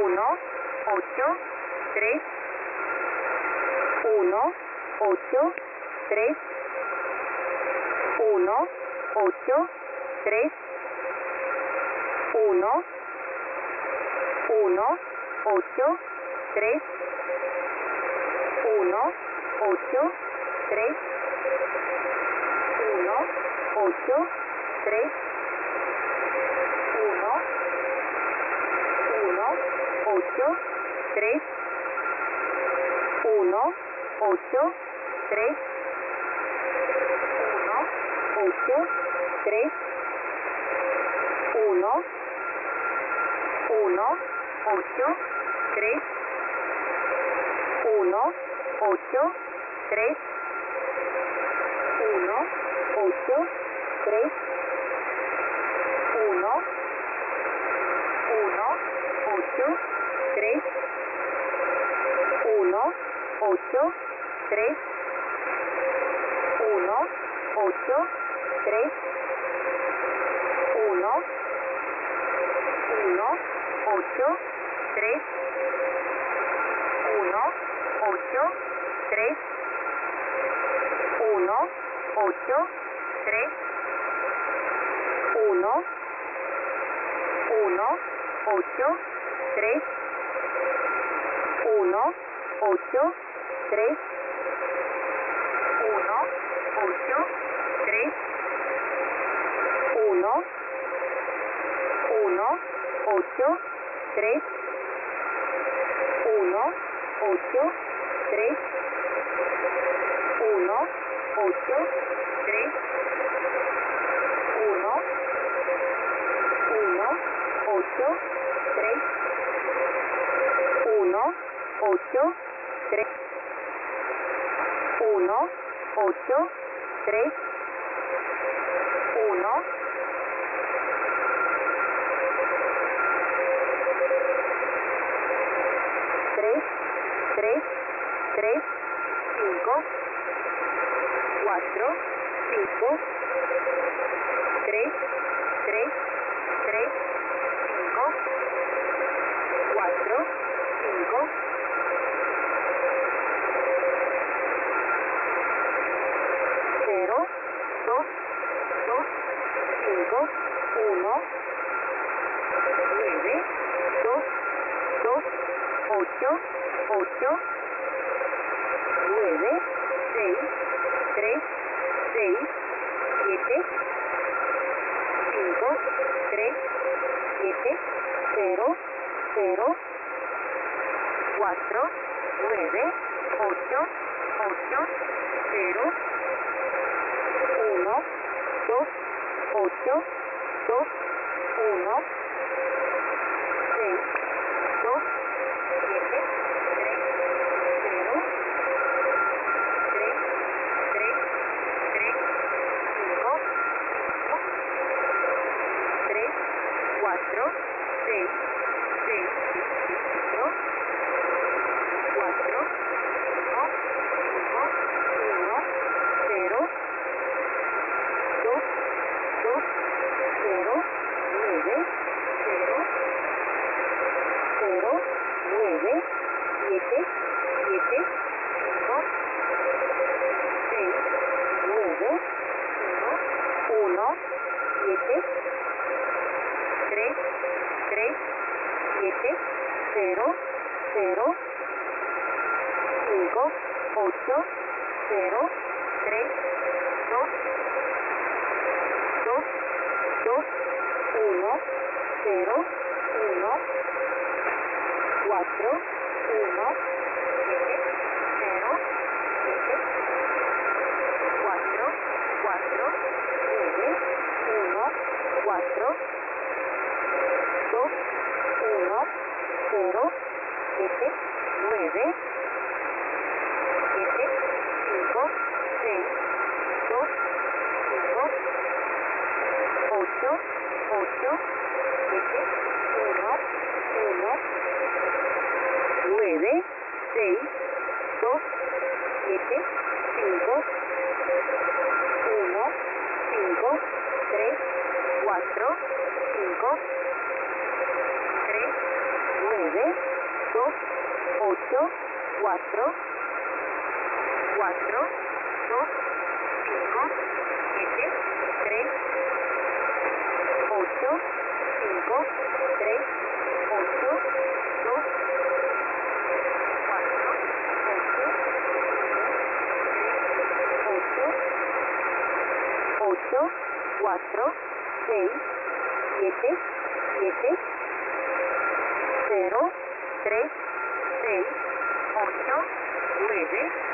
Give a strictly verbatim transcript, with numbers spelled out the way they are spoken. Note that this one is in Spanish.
uno, ocho, tres, uno, ocho, tres, uno, ocho, tres, uno, uno, ocho, tres, uno, ocho, tres, uno, ocho, tres, uno, uno, ocho, tres, uno, ocho, tres, uno, ocho, tres, uno, uno, ocho, tres, uno, ocho, tres, uno, ocho, tres, uno, uno, ocho, tres, uno, ocho, tres, uno, ocho, tres, uno, uno, ocho, tres, uno, ocho, tres, uno, ocho, tres, uno, uno, ocho, tres, uno, ocho, tres, uno, ocho, tres, uno, uno, ocho, tres, uno, ocho, tres, uno, ocho, tres, uno, uno, ocho, tres, uno, ocho, tres, uno, ocho, tres, uno, tres, tres, tres, cinco, cuatro, cinco, tres, tres, tres, cinco, cuatro, cinco, cero, dos, dos, cinco, uno, nueve, dos, dos, ocho, ocho, nueve, seis, tres, seis, siete, cinco, tres, siete, cero, cero, cuatro, nueve, ocho, ocho, cero, uno, dos, ocho, dos, uno, seis, dos, siete, tres, cero, tres, tres, tres, cinco, cinco, tres, cuatro, seis, seis, cuatro, cuatro, cinco, cinco, uno, cero, dos, dos, cero, nueve, cero, cero, nueve, siete, siete, cinco, seis, nueve, cero, uno, siete, tres, tres, siete, cero, cero, cinco, ocho, cero, tres, dos, dos, dos, uno, cero, uno, cuatro, uno, siete, cero, siete, cuatro, cuatro, nueve, uno, cuatro, dos, uno, cero, siete, nueve, siete, cinco, seis, dos, cinco, ocho, ocho, siete, uno, uno, nueve, seis, dos, siete, cinco, uno, cinco, tres, cuatro, cinco, tres, nueve, dos, ocho, cuatro, cuatro, dos, cinco, siete, tres, ocho, cinco, tres, ocho, dos, cuatro, ocho, ocho, ocho, cuatro, seis, siete, siete, cero, tres, seis, ocho, nueve,